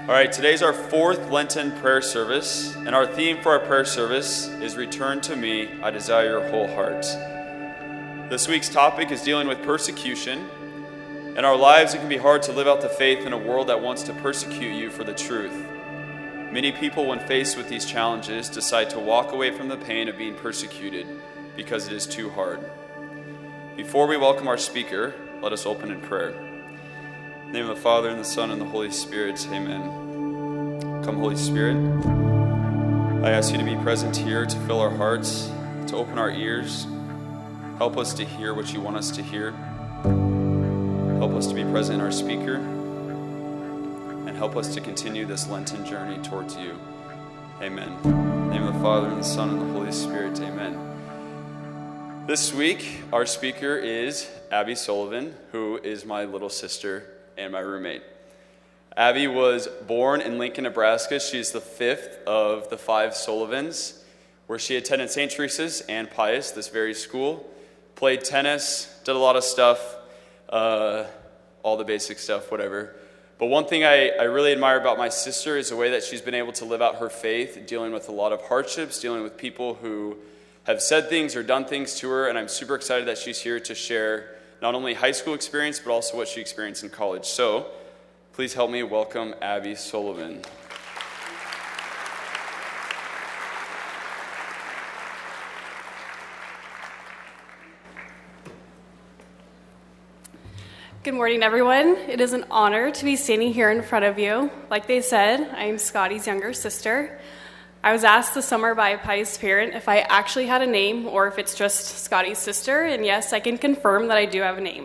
All right, today's our fourth Lenten prayer service, and our theme for our prayer service is Return to Me, I Desire Your Whole Heart. This week's topic is dealing with persecution. In our lives, it can be hard to live out the faith in a world that wants to persecute you for the truth. Many people, when faced with these challenges, decide to walk away from the pain of being persecuted because it is too hard. Before we welcome our speaker, let us open in prayer. In the name of the Father, and the Son, and the Holy Spirit, amen. Come, Holy Spirit. I ask you to be present here, to fill our hearts, to open our ears. Help us to hear what you want us to hear. Help us to be present in our speaker. And help us to continue this Lenten journey towards you. Amen. In the name of the Father, and the Son, and the Holy Spirit, amen. This week, our speaker is Abby Sullivan, who is my little sister and my roommate. Abby was born in Lincoln, Nebraska. She's the fifth of the 5 Sullivans, where she attended St. Teresa's and Pius, this very school, played tennis, did a lot of stuff, all the basic stuff, whatever. But one thing I really admire about my sister is the way that she's been able to live out her faith, dealing with a lot of hardships, dealing with people who have said things or done things to her, and I'm super excited that she's here to share not only high school experience, but also what she experienced in college. So, please help me welcome Abby Sullivan. Good morning, everyone. It is an honor to be standing here in front of you. Like they said, I am Scotty's younger sister. I was asked this summer by a Pius parent if I actually had a name or if it's just Scotty's sister, and yes, I can confirm that I do have a name.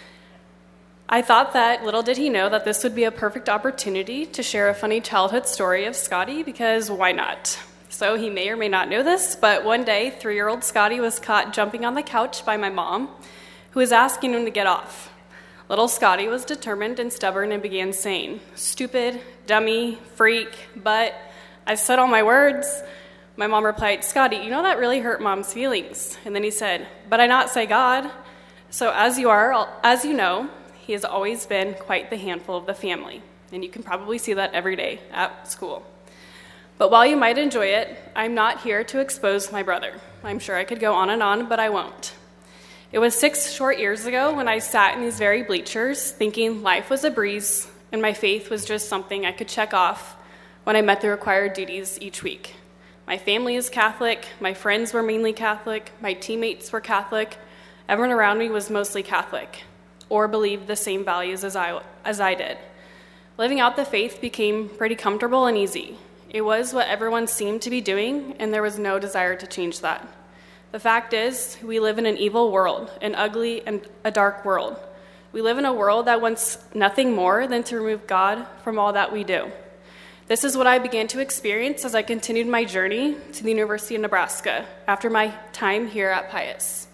I thought that little did he know that this would be a perfect opportunity to share a funny childhood story of Scotty, because why not? So he may or may not know this, but one day, 3-year-old Scotty was caught jumping on the couch by my mom, who was asking him to get off. Little Scotty was determined and stubborn and began saying, "Stupid, dummy, freak, but..." I said all my words. My mom replied, "Scotty, you know that really hurt Mom's feelings." And then he said, "But I not say God." So as you know, he has always been quite the handful of the family. And you can probably see that every day at school. But while you might enjoy it, I'm not here to expose my brother. I'm sure I could go on, but I won't. It was 6 short years ago when I sat in these very bleachers thinking life was a breeze and my faith was just something I could check off when I met the required duties each week. My family is Catholic, my friends were mainly Catholic, my teammates were Catholic, everyone around me was mostly Catholic, or believed the same values as I did. Living out the faith became pretty comfortable and easy. It was what everyone seemed to be doing, and there was no desire to change that. The fact is, we live in an evil world, an ugly and a dark world. We live in a world that wants nothing more than to remove God from all that we do. This is what I began to experience as I continued my journey to the University of Nebraska after my time here at Pius.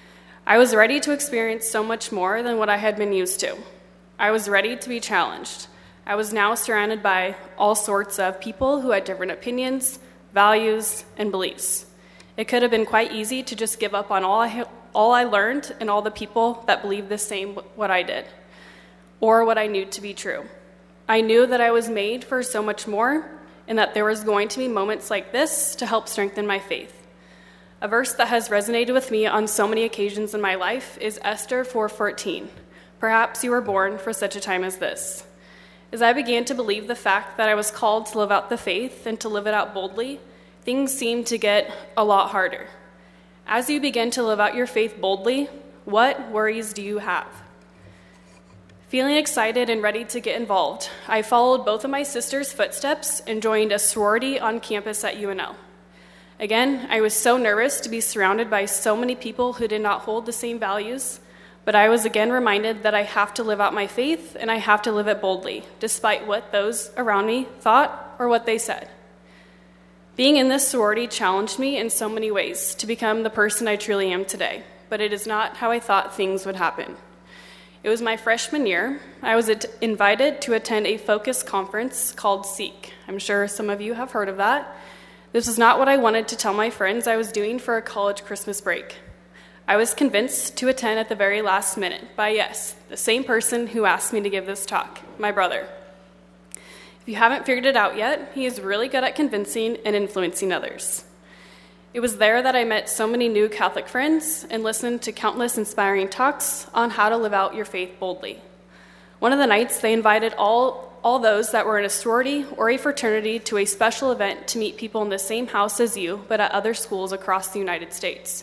I was ready to experience so much more than what I had been used to. I was ready to be challenged. I was now surrounded by all sorts of people who had different opinions, values, and beliefs. It could have been quite easy to just give up on all I learned and all the people that believed the same what I did, or what I knew to be true. I knew that I was made for so much more, and that there was going to be moments like this to help strengthen my faith. A verse that has resonated with me on so many occasions in my life is Esther 4:14. "Perhaps you were born for such a time as this." As I began to believe the fact that I was called to live out the faith and to live it out boldly, things seemed to get a lot harder. As you begin to live out your faith boldly, what worries do you have? Feeling excited and ready to get involved, I followed both of my sister's footsteps and joined a sorority on campus at UNL. Again, I was so nervous to be surrounded by so many people who did not hold the same values, but I was again reminded that I have to live out my faith and I have to live it boldly, despite what those around me thought or what they said. Being in this sorority challenged me in so many ways to become the person I truly am today, but it is not how I thought things would happen. It was my freshman year. I was invited to attend a focus conference called Seek. I'm sure some of you have heard of that. This was not what I wanted to tell my friends I was doing for a college Christmas break. I was convinced to attend at the very last minute by, yes, the same person who asked me to give this talk, my brother. If you haven't figured it out yet, he is really good at convincing and influencing others. It was there that I met so many new Catholic friends and listened to countless inspiring talks on how to live out your faith boldly. One of the nights, they invited all those that were in a sorority or a fraternity to a special event to meet people in the same house as you, but at other schools across the United States.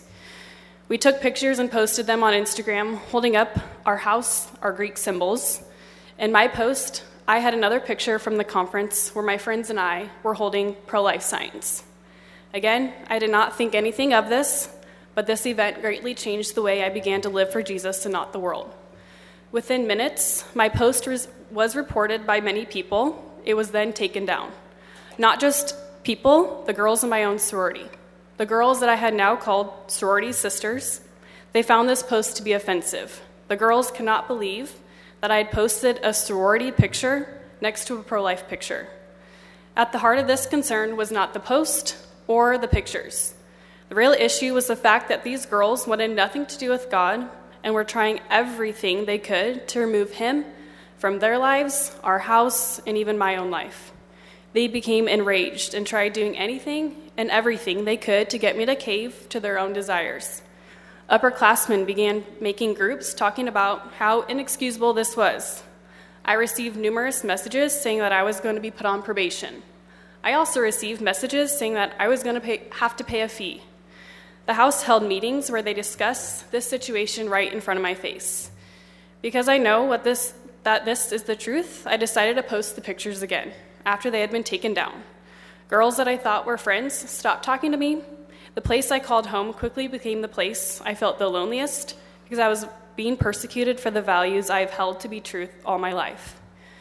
We took pictures and posted them on Instagram, holding up our house, our Greek symbols. In my post, I had another picture from the conference where my friends and I were holding pro-life signs. Again, I did not think anything of this, but this event greatly changed the way I began to live for Jesus and not the world. Within minutes, my post was reported by many people. It was then taken down. Not just people, the girls in my own sorority. The girls that I had now called sorority sisters, they found this post to be offensive. The girls could not believe that I had posted a sorority picture next to a pro-life picture. At the heart of this concern was not the post or the pictures. The real issue was the fact that these girls wanted nothing to do with God and were trying everything they could to remove him from their lives, our house, and even my own life. They became enraged and tried doing anything and everything they could to get me to cave to their own desires. Upperclassmen began making groups talking about how inexcusable this was. I received numerous messages saying that I was going to be put on probation. I also received messages saying that I was going to have to pay a fee. The house held meetings where they discussed this situation right in front of my face. Because I know that this is the truth, I decided to post the pictures again after they had been taken down. Girls that I thought were friends stopped talking to me. The place I called home quickly became the place I felt the loneliest because I was being persecuted for the values I have held to be truth all my life.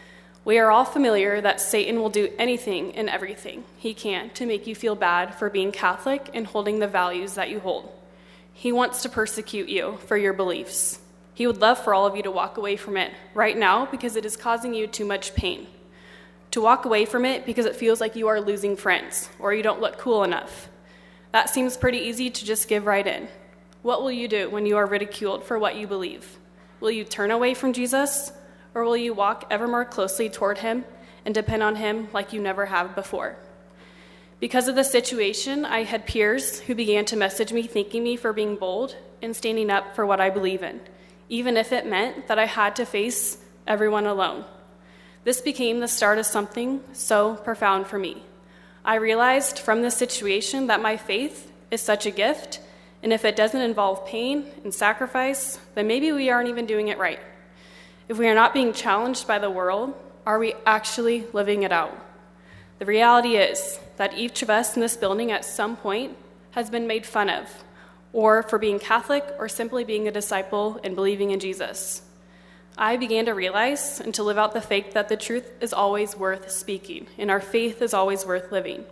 We are all familiar that Satan will do anything and everything he can to make you feel bad for being Catholic and holding the values that you hold. He wants to persecute you for your beliefs. He would love for all of you to walk away from it right now because it is causing you too much pain. To walk away from it because it feels like you are losing friends or you don't look cool enough. That seems pretty easy to just give right in. What will you do when you are ridiculed for what you believe? Will you turn away from Jesus, or will you walk ever more closely toward him and depend on him like you never have before? Because of the situation, I had peers who began to message me thanking me for being bold and standing up for what I believe in, even if it meant that I had to face everyone alone. This became the start of something so profound for me. I realized from this situation that my faith is such a gift, and if it doesn't involve pain and sacrifice, then maybe we aren't even doing it right. If we are not being challenged by the world, are we actually living it out? The reality is that each of us in this building at some point has been made fun of, or for being Catholic or simply being a disciple and believing in Jesus. I began to realize and to live out the faith that the truth is always worth speaking, and our faith is always worth living.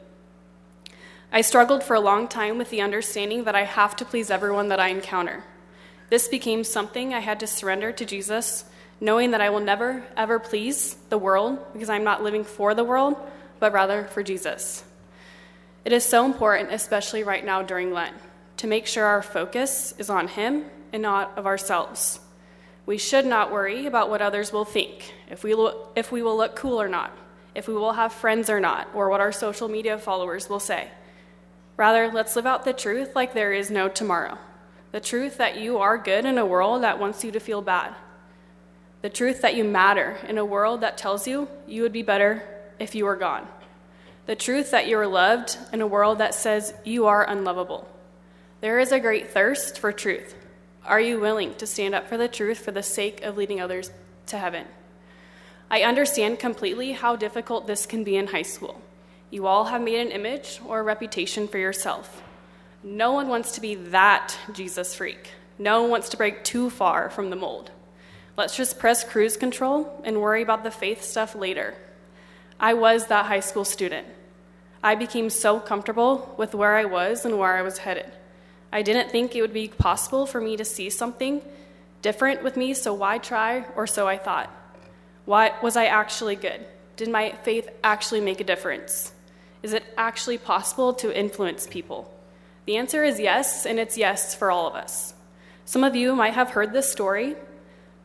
I struggled for a long time with the understanding that I have to please everyone that I encounter. This became something I had to surrender to Jesus, knowing that I will never, ever please the world because I'm not living for the world, but rather for Jesus. It is so important, especially right now during Lent, to make sure our focus is on him and not of ourselves. We should not worry about what others will think, if we will look cool or not, if we will have friends or not, or what our social media followers will say. Rather, let's live out the truth like there is no tomorrow. The truth that you are good in a world that wants you to feel bad. The truth that you matter in a world that tells you you would be better if you were gone. The truth that you are loved in a world that says you are unlovable. There is a great thirst for truth. Are you willing to stand up for the truth for the sake of leading others to heaven? I understand completely how difficult this can be in high school. You all have made an image or a reputation for yourself. No one wants to be that Jesus freak. No one wants to break too far from the mold. Let's just press cruise control and worry about the faith stuff later. I was that high school student. I became so comfortable with where I was and where I was headed. I didn't think it would be possible for me to see something different with me, so why try, or so I thought. Why was I actually good? Did my faith actually make a difference? Is it actually possible to influence people? The answer is yes, and it's yes for all of us. Some of you might have heard this story,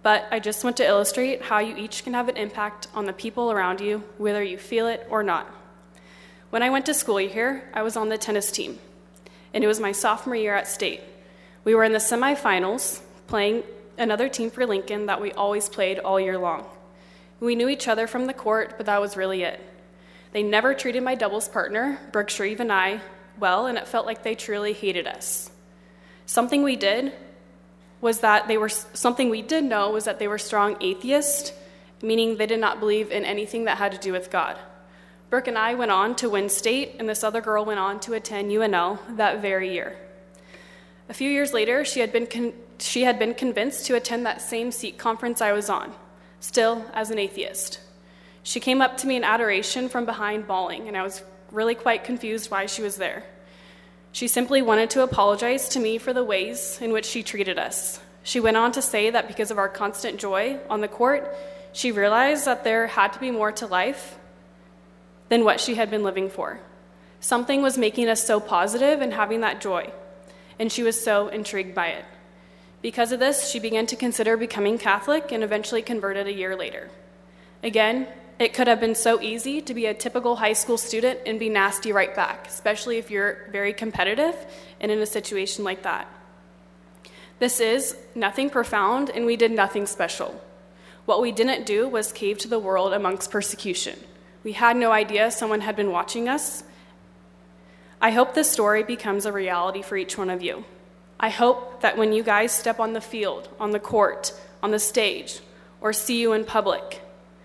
but I just want to illustrate how you each can have an impact on the people around you, whether you feel it or not. When I went to school here, I was on the tennis team, and it was my sophomore year at state. We were in the semifinals, playing another team for Lincoln that we always played all year long. We knew each other from the court, but that was really it. They never treated my doubles partner, Brooke Shreve, and I well, and it felt like they truly hated us. Something we did know was that they were strong atheists, meaning they did not believe in anything that had to do with God. Brooke and I went on to win state, and this other girl went on to attend UNL that very year. A few years later, she had been convinced to attend that same SEEK conference I was on, still as an atheist. She came up to me in adoration from behind bawling, and I was really quite confused why she was there. She simply wanted to apologize to me for the ways in which she treated us. She went on to say that because of our constant joy on the court, she realized that there had to be more to life than what she had been living for. Something was making us so positive and having that joy, and she was so intrigued by it. Because of this, she began to consider becoming Catholic and eventually converted a year later. Again, it could have been so easy to be a typical high school student and be nasty right back, especially if you're very competitive and in a situation like that. This is nothing profound, and we did nothing special. What we didn't do was cave to the world amongst persecution. We had no idea someone had been watching us. I hope this story becomes a reality for each one of you. I hope that when you guys step on the field, on the court, on the stage, or see you in public,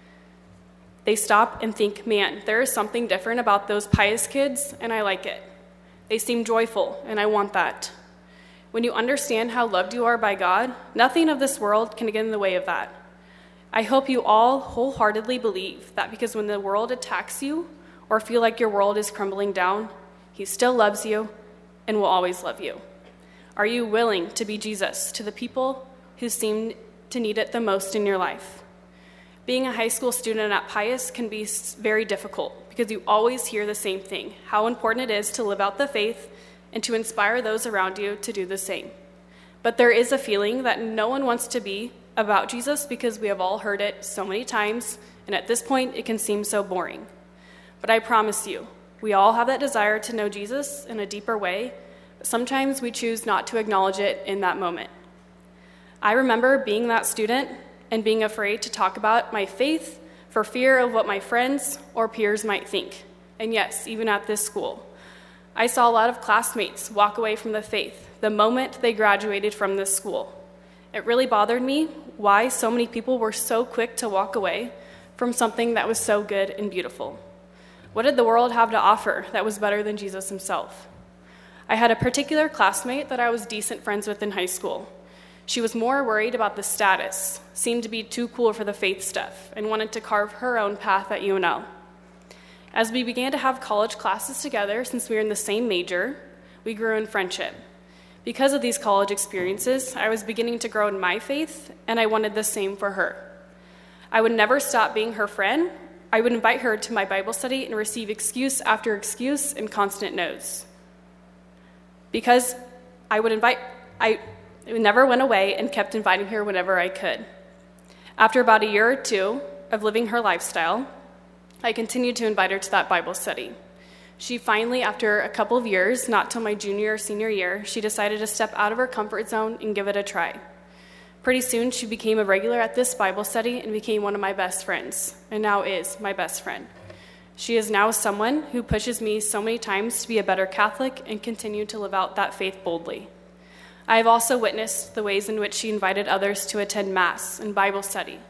they stop and think, man, there is something different about those pious kids, and I like it. They seem joyful, and I want that. When you understand how loved you are by God, nothing of this world can get in the way of that. I hope you all wholeheartedly believe that because when the world attacks you or feel like your world is crumbling down, He still loves you and will always love you. Are you willing to be Jesus to the people who seem to need it the most in your life? Being a high school student at Pius can be very difficult because you always hear the same thing, how important it is to live out the faith and to inspire those around you to do the same. But there is a feeling that no one wants to be about Jesus because we have all heard it so many times, and at this point it can seem so boring. But I promise you, we all have that desire to know Jesus in a deeper way, but sometimes we choose not to acknowledge it in that moment. I remember being that student and being afraid to talk about my faith for fear of what my friends or peers might think. And yes, even at this school, I saw a lot of classmates walk away from the faith the moment they graduated from this school. It really bothered me why so many people were so quick to walk away from something that was so good and beautiful. What did the world have to offer that was better than Jesus himself? I had a particular classmate that I was decent friends with in high school. She was more worried about the status, seemed to be too cool for the faith stuff, and wanted to carve her own path at UNL. As we began to have college classes together, since we were in the same major, we grew in friendship. Because of these college experiences, I was beginning to grow in my faith, and I wanted the same for her. I would never stop being her friend. I would invite her to my Bible study and receive excuse after excuse and constant no's. Because I never went away and kept inviting her whenever I could. After about a year or two of living her lifestyle, I continued to invite her to that Bible study. She finally, after a couple of years, not till my junior or senior year, she decided to step out of her comfort zone and give it a try. Pretty soon, she became a regular at this Bible study and became one of my best friends, and now is my best friend. She is now someone who pushes me so many times to be a better Catholic and continue to live out that faith boldly. I have also witnessed the ways in which she invited others to attend Mass and Bible study.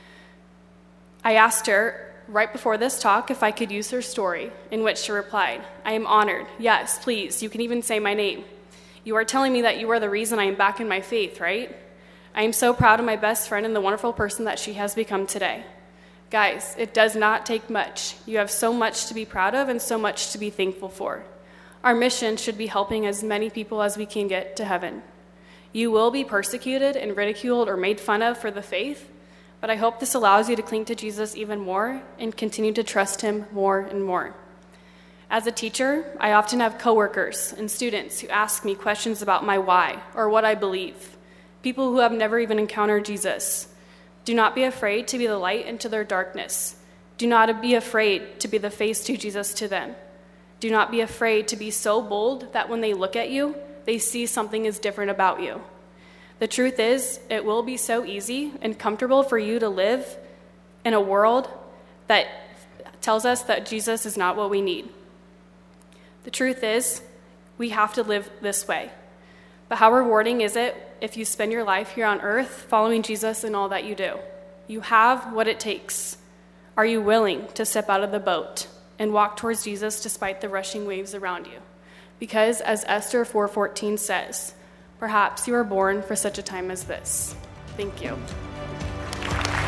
I asked her right before this talk if I could use her story, in which she replied, "I am honored. Yes, please, you can even say my name. You are telling me that you are the reason I am back in my faith, right? I am so proud of my best friend and the wonderful person that she has become today." Guys, it does not take much. You have so much to be proud of and so much to be thankful for. Our mission should be helping as many people as we can get to heaven. You will be persecuted and ridiculed or made fun of for the faith, but I hope this allows you to cling to Jesus even more and continue to trust him more and more. As a teacher, I often have coworkers and students who ask me questions about my why or what I believe, people who have never even encountered Jesus. Do not be afraid to be the light into their darkness. Do not be afraid to be the face to Jesus to them. Do not be afraid to be so bold that when they look at you, they see something is different about you. The truth is, it will be so easy and comfortable for you to live in a world that tells us that Jesus is not what we need. The truth is, we have to live this way. But how rewarding is it if you spend your life here on earth following Jesus in all that you do? You have what it takes. Are you willing to step out of the boat and walk towards Jesus despite the rushing waves around you? Because as Esther 4:14 says, perhaps you were born for such a time as this. Thank you.